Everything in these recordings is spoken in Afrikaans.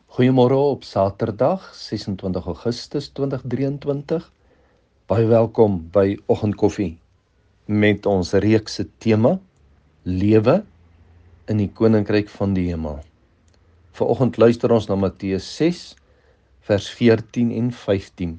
Goeiemôre op Saterdag, 26 Augustus 2023. Baie welkom by Oggendkoffie met ons reekse tema Lewe in die Koninkryk van die Hemel. Vanoggend luister ons na Matteus 6 vers 14 en 15.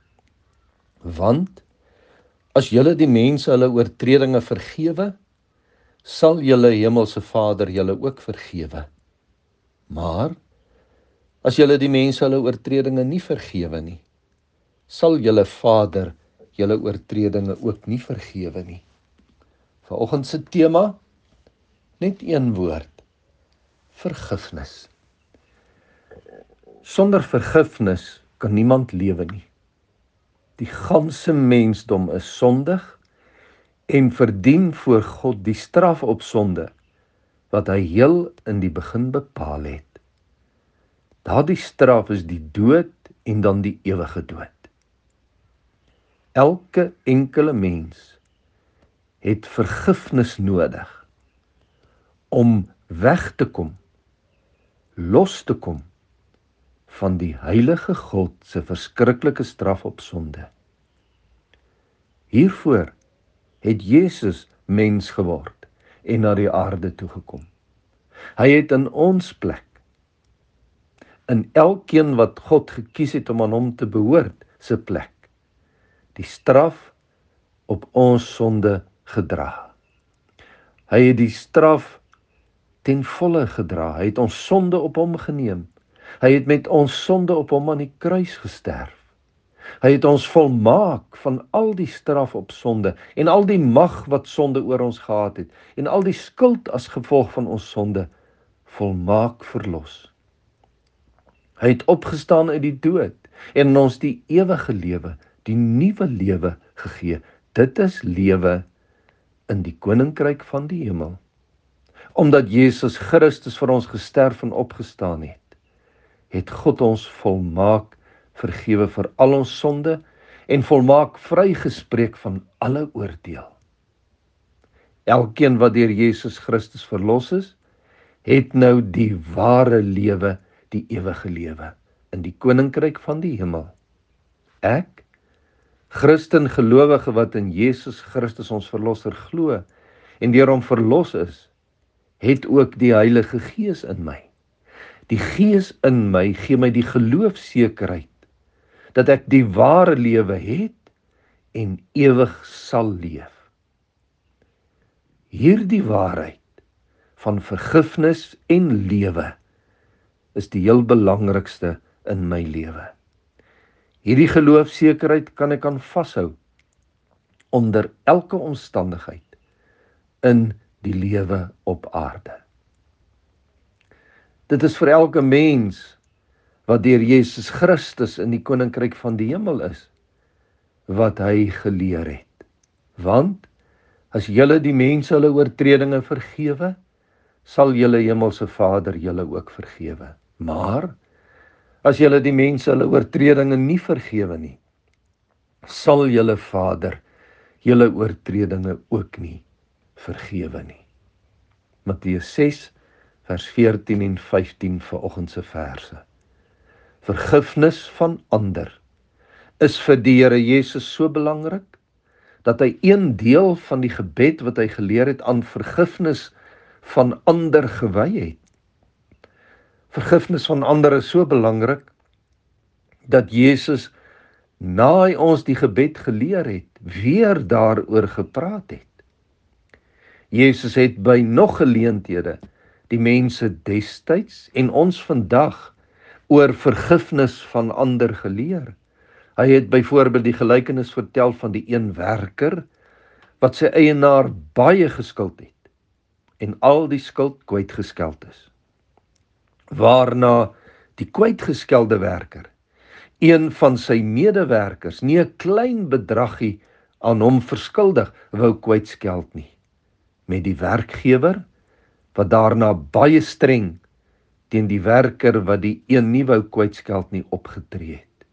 Want as julle die mense hulle oortredinge vergewe, sal julle hemelse Vader julle ook vergewe. Maar as julle die mense hulle oortredinge nie vergewe nie, sal julle Vader julle oortredinge ook nie vergewe nie. Vanoggend se tema, net een woord: vergifnis. Sonder vergifnis kan niemand lewe nie. Die ganse mensdom is sondig en verdien voor God die straf op sonde wat hy heel in die begin bepaal het. Daardie straf is die dood en dan die ewige dood. Elke enkele mens het vergifnis nodig om weg te kom, los te kom van die heilige God se verskriklike straf op sonde. Hiervoor het Jesus mens geword en na die aarde toe gekom. Hy het in ons plek, in elkeen wat God gekies het om aan hom te behoort, se plek, die straf op ons sonde gedra. Hy het die straf ten volle gedra. Hy het ons sonde op hom geneem. Hy het met ons sonde op hom aan die kruis gesterf. Hy het ons volmaak van al die straf op sonde en al die mag wat sonde oor ons gehad het en al die skuld as gevolg van ons sonde volmaak verlos. Hy het opgestaan uit die dood en ons die ewige lewe, die nuwe lewe gegee. Dit is lewe in die Koninkryk van die Hemel. Omdat Jesus Christus vir ons gesterf en opgestaan het, het God ons volmaak vergewe vir al ons sonde en volmaak vrygespreek van alle oordeel. Elkeen wat deur Jesus Christus verlos is, het nou die ware lewe, die ewige lewe in die Koninkryk van die Hemel. Ek, Christen gelowige wat in Jesus Christus ons verlosser glo en deur hom verlos is, het ook die Heilige Gees in my. Die Gees in my gee my die geloofsekerheid dat ek die ware lewe het en ewig sal leef. Hierdie waarheid van vergifnis en lewe is die heel belangrikste in my lewe. Hierdie geloofsekerheid kan ek aan vashou onder elke omstandigheid in die lewe op aarde. Dit is vir elke mens wat deur Jesus Christus in die Koninkryk van die Hemel is, wat hy geleer het. Want as julle die mense hulle oortredinge vergewe, sal julle hemelse Vader julle ook vergewe. Maar as julle die mense hulle oortredinge nie vergewe nie, sal julle Vader julle oortredinge ook nie vergewe nie. Matteus 6 vers 14 en 15 vanoggend se verse. Vergifnis van ander is vir die Here Jesus so belangrik dat hy een deel van die gebed wat hy geleer het aan vergifnis van ander gewy het. Vergifnis van ander is so belangrik dat Jesus, na hy ons die gebed geleer het, weer daaroor gepraat het. Jesus het by nog geleenthede die mense destyds en ons vandag oor vergifnis van ander geleer. Hy het byvoorbeeld die gelykenis vertel van die een werker wat sy eienaar baie geskuld het en al die skuld kwytgeskeld is. Waarna die kwytgeskelde werker een van sy medewerkers nie 'n klein bedragie aan hom verskuldig wou kwytskeld nie, met die werkgewer wat daarna baie streng teen die werker wat die een nie wou kwytskeld nie opgetree het.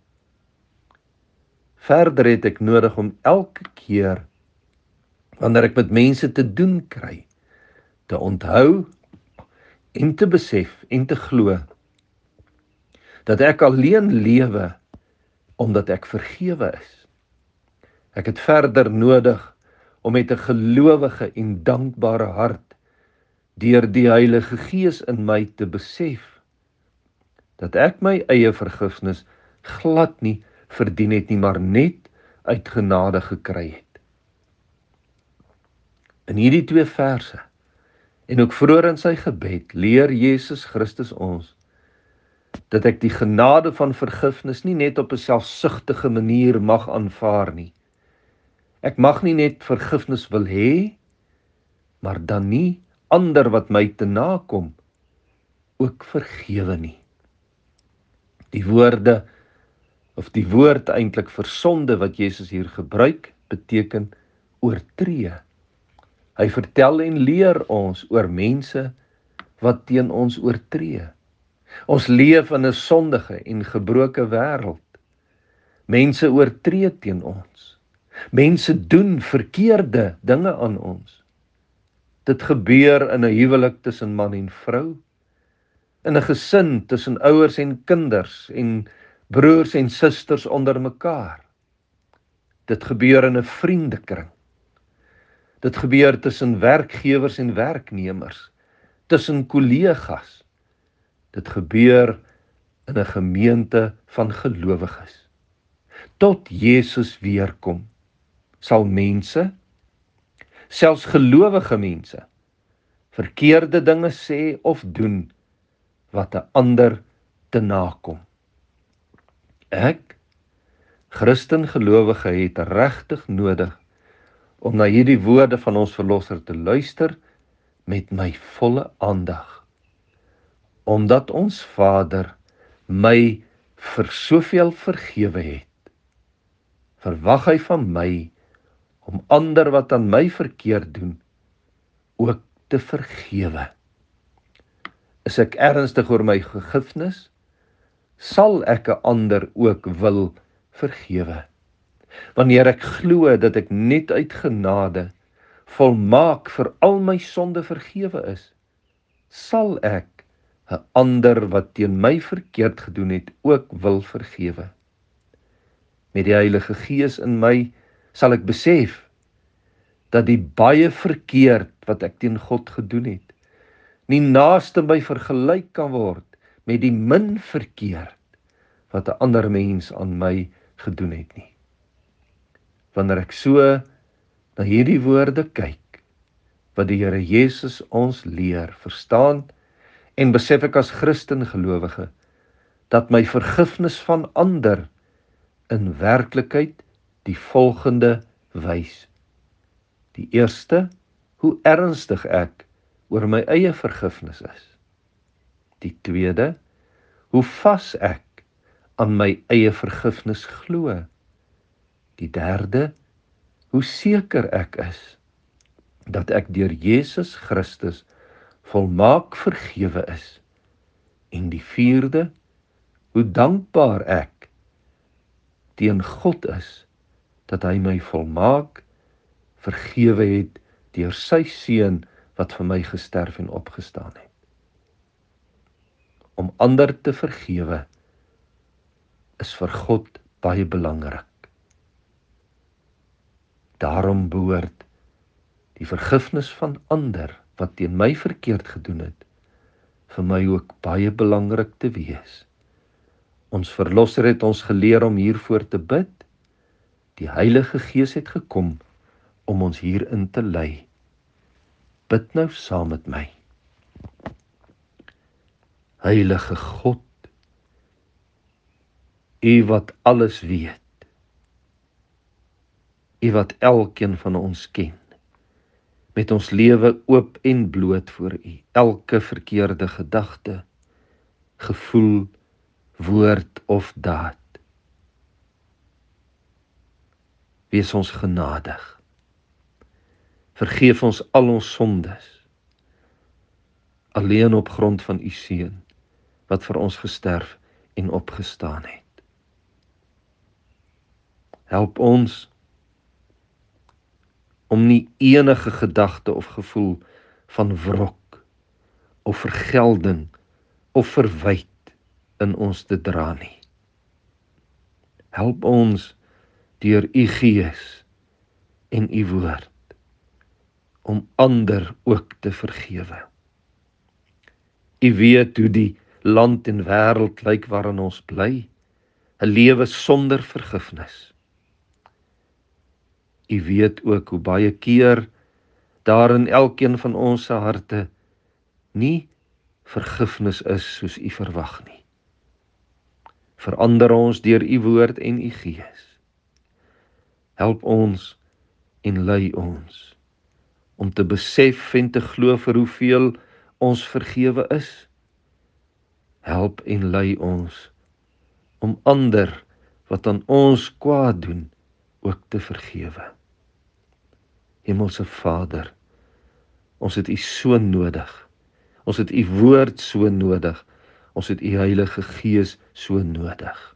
Verder het ek nodig om elke keer wanneer ek met mense te doen kry, te onthou en te besef en te glo dat ek alleen lewe omdat ek vergewe is. Ek het verder nodig om met 'n gelowige en dankbare hart deur die Heilige Gees in my te besef dat ek my eie vergifnis glad nie verdien het nie, maar net uit genade gekry het. In hierdie 2 verse en ook vroeër in sy gebed leer Jesus Christus ons dat ek die genade van vergifnis nie net op 'n selfsugtige manier mag aanvaar nie. Ek mag nie net vergifnis wil hê, maar dan nie ander wat my te nakom ook vergewe nie. Die woord eintlik vir sonde wat Jesus hier gebruik, beteken oortree. Hy vertel en leer ons oor mense wat teen ons oortree. Ons leef in 'n sondige en gebroke wêreld. Mense oortree teen ons. Mense doen verkeerde dinge aan ons. Dit gebeur in 'n huwelik tussen man en vrou, in 'n gesin tussen ouers en kinders en broers en susters onder mekaar. Dit gebeur in 'n vriendekring. Dit gebeur tussen werkgewers en werknemers, tussen kollegas. Dit gebeur in 'n gemeente van gelowiges. Tot Jesus weer kom, sal mense, selfs gelowige mense, verkeerde dinge sê of doen wat 'n ander te nakom. Ek, Christen gelowige, het regtig nodig om na hierdie woorde van ons Verlosser te luister met my volle aandag. Omdat ons Vader my vir soveel vergewe het, verwag hy van my om ander wat aan my verkeerd doen, ook te vergewe. Is ek ernstig oor my vergifnis, sal ek 'n ander ook wil vergewe. Wanneer ek glo dat ek net uit genade volmaak vir al my sonde vergewe is, sal ek 'n ander wat teen my verkeerd gedoen het ook wil vergewe. Met die Heilige Gees in my sal ek besef dat die baie verkeerd wat ek teen God gedoen het, nie naaste by vergelyk kan word met die min verkeerd wat 'n ander mens aan my gedoen het nie. Wanneer ek so na hierdie woorde kyk, wat die Here Jesus ons leer, verstaan en besef ek as Christen gelowige, dat my vergifnis van ander in werklikheid die volgende wys. Die eerste, hoe ernstig ek oor my eie vergifnis is. Die tweede, hoe vas ek aan my eie vergifnis glo. Die derde, hoe seker ek is dat ek deur Jesus Christus volmaak vergewe is. En die vierde, hoe dankbaar ek teen God is dat hy my volmaak vergewe het deur sy seun wat vir my gesterf en opgestaan het. Om ander te vergewe is vir God baie belangrik. Daarom behoort die vergifnis van ander wat teen my verkeerd gedoen het, vir my ook baie belangrik te wees. Ons Verlosser het ons geleer om hiervoor te bid. Die Heilige Gees het gekom om ons hierin te lei. Bid nou saam met my. Heilige God, U wat alles weet, U wat elkeen van ons ken, met ons lewe oop en bloot voor U, elke verkeerde gedagte, gevoel, woord of daad. Wees ons genadig. Vergeef ons al ons sondes, alleen op grond van U seun, wat vir ons gesterf en opgestaan het. Help ons om nie enige gedagte of gevoel van wrok of vergelding of verwyte in ons te dra nie. Help ons deur u Gees en u woord om ander ook te vergewe. U weet hoe die land en wêreld lyk waarin ons bly, 'n lewe sonder vergifnis. U weet ook hoe baie keer daar in elkeen van ons se harte nie vergifnis is soos u verwag nie. Verander ons deur u woord en u Gees. Help ons en lei ons om te besef en te glo vir hoeveel ons vergewe is. Help en lei ons om ander wat aan ons kwaad doen ook te vergewe. Hemelse Vader, ons het u so nodig. Ons het u woord so nodig. Ons het u Heilige Gees so nodig.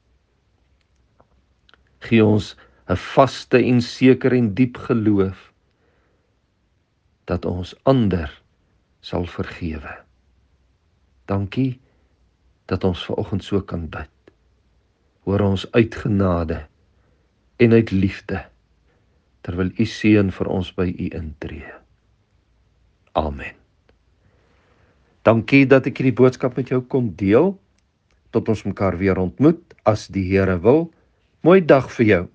Gee ons 'n vaste en seker en diep geloof dat ons ander sal vergewe. Dankie dat ons vanoggend so kan bid. Hoor ons uit genade en uit liefde, terwyl u seën vir ons by u intree. Amen. Dankie dat ek hierdie boodskap met jou kon deel. Tot ons mekaar weer ontmoet, as die Here wil. Mooi dag vir jou.